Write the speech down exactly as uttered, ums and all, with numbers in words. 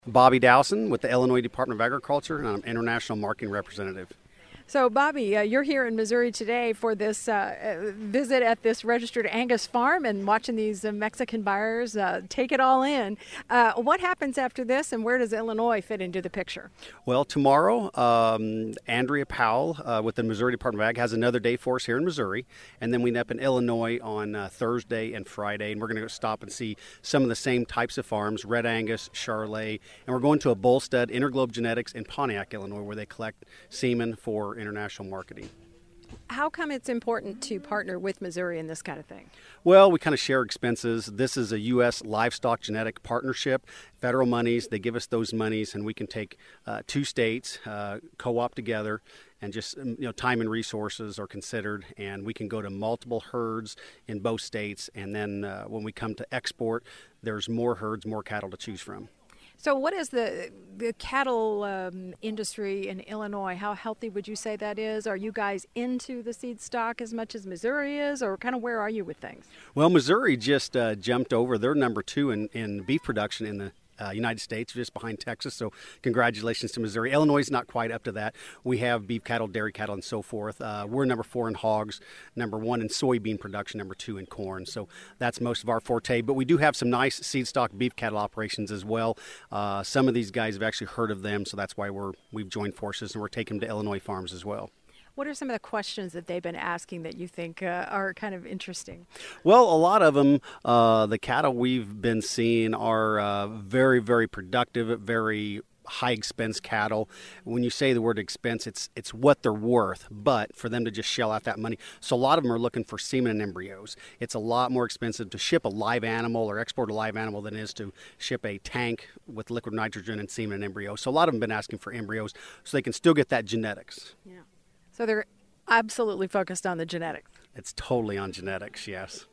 Bobby Dowson with the Illinois Department of Agriculture, and I'm International Marketing Representative. So, Bobby, uh, you're here in Missouri today for this uh, visit at this registered Angus farm and watching these uh, Mexican buyers uh, take it all in. Uh, what happens after this, and where does Illinois fit into the picture? Well, tomorrow, um, Andrea Powell uh, with the Missouri Department of Ag has another day for us here in Missouri, and then we end up in Illinois on uh, Thursday and Friday, and we're going to stop and see some of the same types of farms, Red Angus, Charolais, and we're going to a bull stud, Interglobe Genetics in Pontiac, Illinois, where they collect semen for international marketing. How come it's important to partner with Missouri in this kind of thing? Well, we kind of share expenses. This is a U S livestock genetic partnership. Federal monies, they give us those monies, and we can take uh, two states, uh, co-op together, and just, you know, time and resources are considered, and we can go to multiple herds in both states, and then uh, when we come to export, there's more herds, more cattle to choose from. So what is the the cattle um, industry in Illinois? How healthy would you say that is? Are you guys into the seed stock as much as Missouri is, or kind of where are you with things? Well, Missouri just uh, jumped over. They're number two in, in beef production in the Uh, United States, just behind Texas, so congratulations to Missouri. Illinois is not quite up to that. We have beef cattle, dairy cattle, and so forth. Uh, we're number four in hogs, number one in soybean production, number two in corn, so that's most of our forte. But we do have some nice seed stock beef cattle operations as well. Uh, some of these guys have actually heard of them, so that's why we're, we've joined forces, and we're taking them to Illinois farms as well. What are some of the questions that they've been asking that you think uh, are kind of interesting? Well, a lot of them, uh, the cattle we've been seeing are uh, very, very productive, very high expense cattle. When you say the word expense, it's it's what they're worth, but for them to just shell out that money. So a lot of them are looking for semen and embryos. It's a lot more expensive to ship a live animal or export a live animal than it is to ship a tank with liquid nitrogen and semen and embryo. So a lot of them have been asking for embryos so they can still get that genetics. Yeah. So they're absolutely focused on the genetics. It's totally on genetics, yes.